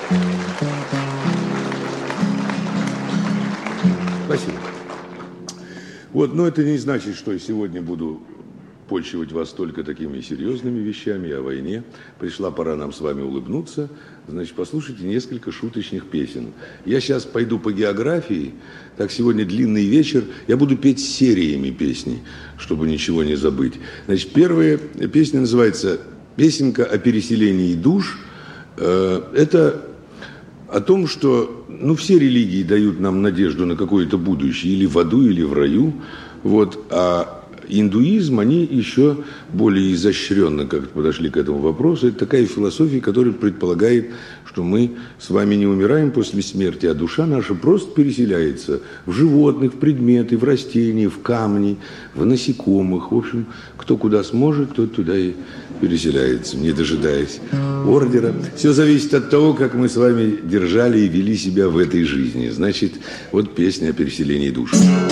Спасибо. Вот, но это не значит, что я сегодня буду почивать вас только такими серьезными вещами о войне. Пришла пора нам с вами улыбнуться. Значит, послушайте несколько шуточных песен. Я сейчас пойду по географии. Так, сегодня длинный вечер. Я буду петь сериями песни, чтобы ничего не забыть. Значит, первая песня называется «Песенка о переселении душ». Это о том, что все религии дают нам надежду на какое-то будущее, или в аду, или в раю. Вот, а индуизм, они еще более изощренно как-то подошли к этому вопросу. Это такая философия, которая предполагает, что мы с вами не умираем после смерти, а душа наша просто переселяется в животных, в предметы, в растения, в камни, в насекомых. В общем, кто куда сможет, тот туда и переселяется, не дожидаясь ордера. Все зависит от того, как мы с вами держали и вели себя в этой жизни. Значит, вот песня о переселении душ.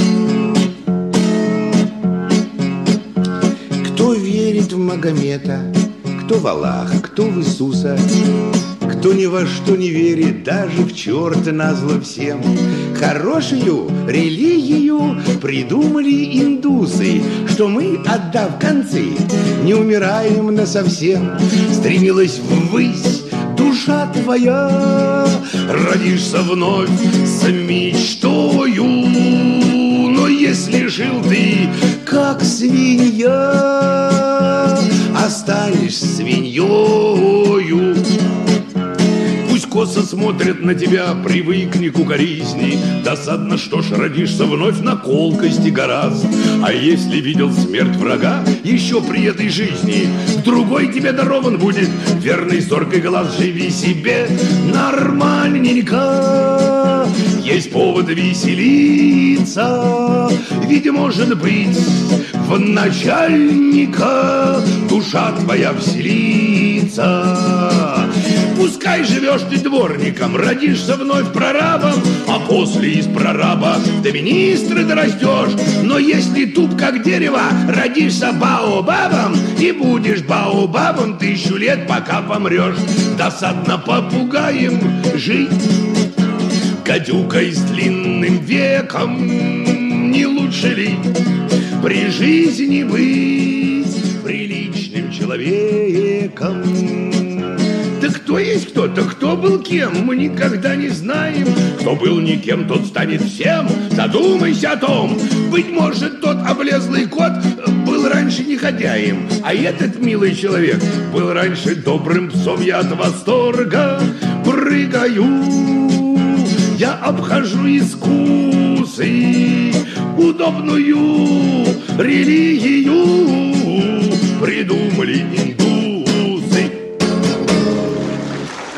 Кто верит в Магомета, кто в Аллаха, кто в Иисуса, кто ни во что не верит, даже в черта назло всем. Хорошую религию придумали индусы, что мы, отдав концы, не умираем насовсем. Стремилась ввысь душа твоя, родишься вновь с мечтою. Но если жил ты как свинья, останешься свиньёю. Пусть косо смотрят на тебя, привыкни к укоризни. Досадно, что ж, родишься вновь на колкости гораздо. А если видел смерть врага еще при этой жизни, другой тебе дарован будет верный зоркий глаз. Живи себе нормальненько, есть повод веселиться. Ведь, может быть, в начальника душа твоя вселится. Пускай живешь ты дворником, родишься вновь прорабом, а после из прораба до министра дорастешь. Но если туп как дерево, родишься баобабом, и будешь баобабом 1000 лет, пока помрешь. Досадно попугаем жить, гадюкой с длинным веком. Не лучше ли при жизни быть приличным человеком? Да кто есть кто-то, кто был кем, мы никогда не знаем. Кто был никем, тот станет всем. Задумайся о том. Быть может, тот облезлый кот был раньше негодяем, а этот милый человек был раньше добрым псом. Я от восторга прыгаю, я обхожу искусы. Удобную религию придумали